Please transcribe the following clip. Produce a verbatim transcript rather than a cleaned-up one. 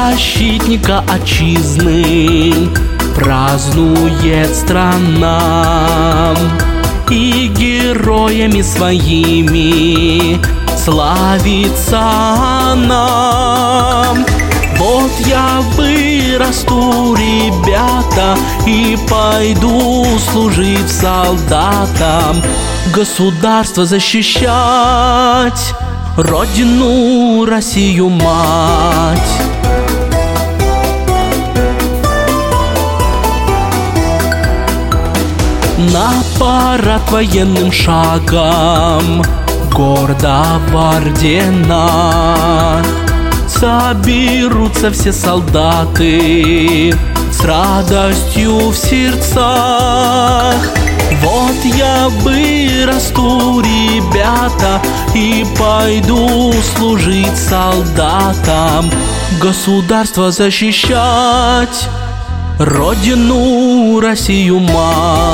защитника отчизны празднует страна, и героями своими славится она. Вот я вырасту, ребята, и пойду служить солдатам, государство защищать, Родину, Россию, мать. На парад военным шагом гордо в орденах соберутся все солдаты с радостью в сердцах. Вот я вырасту, ребята, и пойду служить солдатам, государство защищать, Родину, Россию, мать.